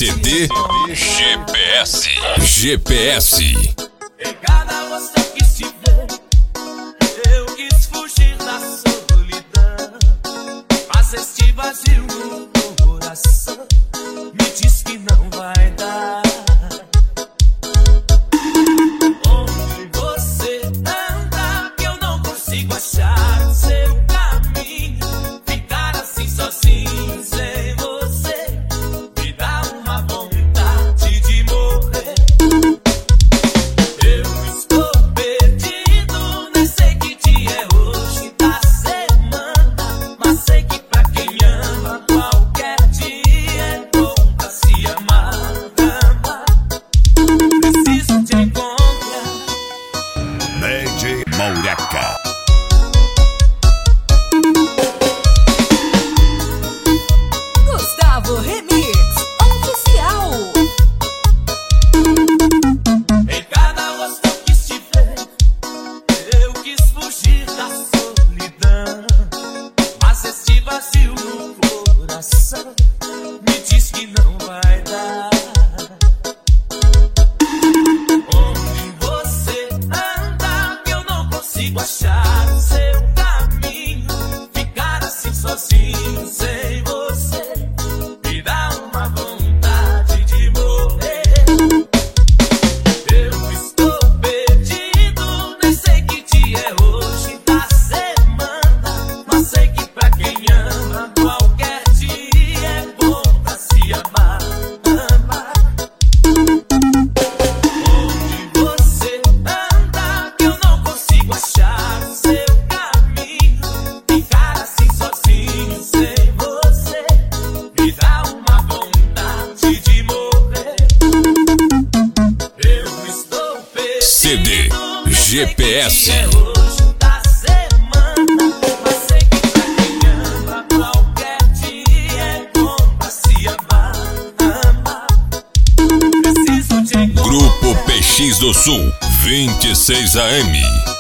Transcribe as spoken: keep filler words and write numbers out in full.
C D G P S. G P S. Em cada você que se vê, eu quis fugir da solidão, mas este vazio no coração me diz que não vai dar. Onde você anda que eu não consigo achar o seu caminho, ficar assim sozinho sem você me dá uma vontade de morrer. Eu estou perdido, nem sei que dia é hoje da semana, mas sei que pra quem ama qualquer dia é bom pra se amar. Ama, preciso te encontrar. D J Maureca. Gustavo Remix Oficial. Em cada rosto que se vê, eu quis fugir da solidão, mas este vazio no coração me diz que não vai dar. Onde você anda que eu não consigo achar o seu caminho, ficar assim sozinho sem você me dá uma vontade de morrer. Eu estou perdido, nem sei que dia é hoje da semana, mas sei que pra quem ama qualquer dia é bom pra se amar. Amar. Onde você anda que eu não consigo achar o seu caminho, ficar assim sozinho sem você me dá uma vontade de morrer. Eu estou perdido, C D G P S. é hoje da semana, mas sei que pra quem ama qualquer dia é bom pra se amar. Amar, preciso te encontrar. Grupo P X do Sul, vinte e seis A M.